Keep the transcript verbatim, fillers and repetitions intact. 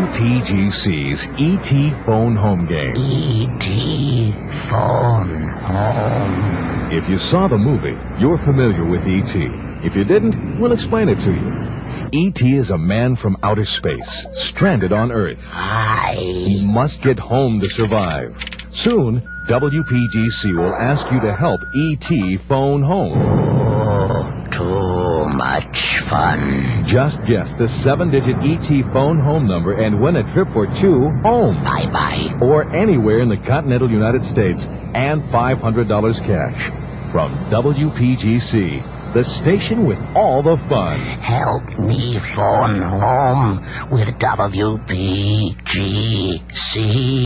W P G C's E T Phone Home Game. E T Phone Home. If you saw the movie, you're familiar with E T. If you didn't, we'll explain it to you. E T is a man from outer space, stranded on Earth. He I... must get home to survive. Soon, W P G C will ask you to help E T phone home. Oh, too much fun. Just guess the seven-digit E T phone home number and win a trip or two home. Bye-bye. Or anywhere in the continental United States and five hundred dollars cash. From W P G C, the station with all the fun. Help me phone home with W P G C.